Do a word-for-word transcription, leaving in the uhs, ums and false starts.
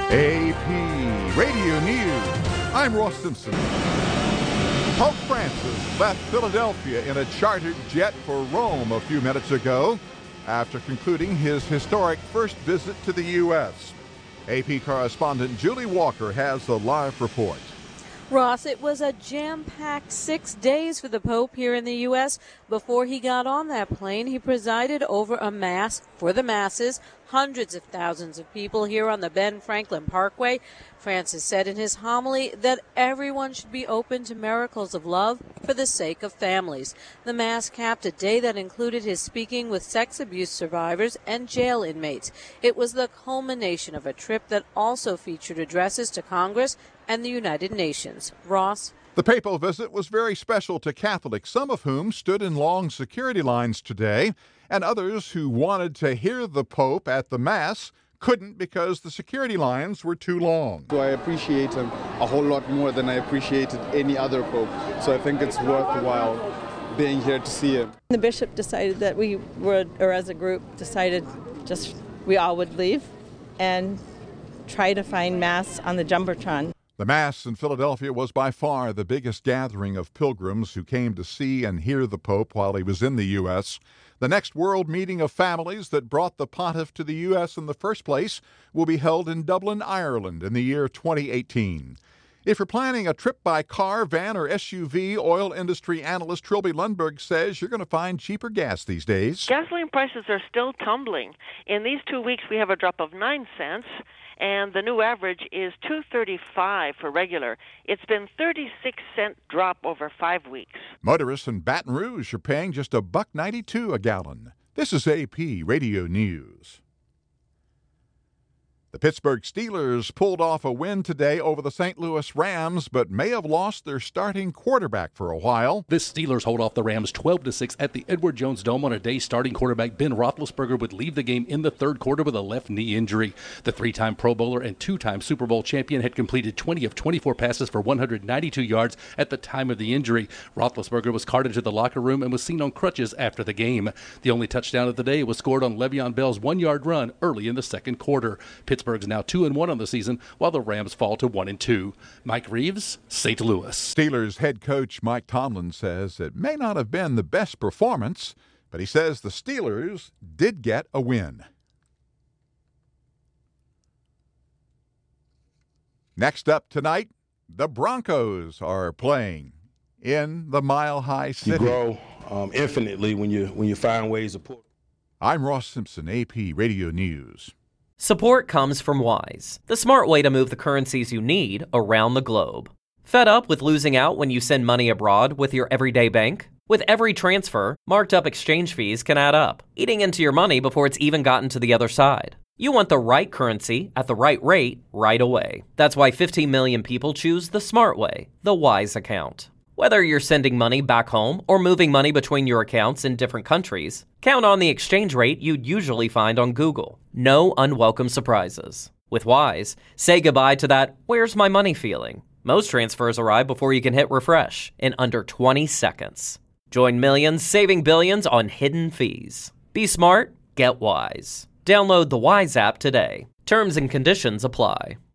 A P Radio News. I'm Ross Simpson. Pope Francis left Philadelphia in a chartered jet for Rome a few minutes ago after concluding his historic first visit to the U S A P correspondent Julie Walker has the live report. Ross, it was a jam-packed six days for the Pope here in the U S Before he got on that plane, he presided over a mass for the masses, hundreds of thousands of people here on the Ben Franklin Parkway. Francis said in his homily that everyone should be open to miracles of love for the sake of families. The Mass capped a day that included his speaking with sex abuse survivors and jail inmates. It was the culmination of a trip that also featured addresses to Congress and the United Nations. Ross? The papal visit was very special to Catholics, some of whom stood in long security lines today, and others who wanted to hear the Pope at the Mass couldn't because the security lines were too long. So I appreciate him a whole lot more than I appreciated any other Pope. So I think it's worthwhile being here to see him. The bishop decided that we would, or as a group, decided just we all would leave and try to find Mass on the Jumbotron. The Mass in Philadelphia was by far the biggest gathering of pilgrims who came to see and hear the Pope while he was in the U S The next world meeting of families that brought the pontiff to the U S in the first place will be held in Dublin, Ireland in the year twenty eighteen. If you're planning a trip by car, van, or S U V, oil industry analyst Trilby Lundberg says you're going to find cheaper gas these days. Gasoline prices are still tumbling. In these two weeks, we have a drop of nine cents. And the new average is two thirty-five for regular. It's been thirty-six cent drop over five weeks. Motorists in Baton Rouge are paying just a buck ninety-two a gallon. This is A P Radio News. The Pittsburgh Steelers pulled off a win today over the Saint Louis Rams, but may have lost their starting quarterback for a while. The Steelers hold off the Rams twelve to six at the Edward Jones Dome on a day starting quarterback Ben Roethlisberger would leave the game in the third quarter with a left knee injury. The three-time Pro Bowler and two-time Super Bowl champion had completed twenty of twenty-four passes for one hundred ninety-two yards at the time of the injury. Roethlisberger was carted to the locker room and was seen on crutches after the game. The only touchdown of the day was scored on Le'Veon Bell's one-yard run early in the second quarter. Pittsburgh's now two and one on the season, while the Rams fall to one and two. Mike Reeves, Saint Louis. Steelers head coach Mike Tomlin says it may not have been the best performance, but he says the Steelers did get a win. Next up tonight, the Broncos are playing in the Mile High City. You grow um, infinitely when you when you find ways to put. I'm Ross Simpson, A P Radio News. Support comes from Wise, the smart way to move the currencies you need around the globe. Fed up with losing out when you send money abroad with your everyday bank? With every transfer, marked up exchange fees can add up, eating into your money before it's even gotten to the other side. You want the right currency at the right rate right away. That's why fifteen million people choose the smart way, the Wise account. Whether you're sending money back home or moving money between your accounts in different countries, count on the exchange rate you'd usually find on Google. No unwelcome surprises. With Wise, say goodbye to that "where's my money" feeling. Most transfers arrive before you can hit refresh in under twenty seconds. Join millions saving billions on hidden fees. Be smart, get Wise. Download the Wise app today. Terms and conditions apply.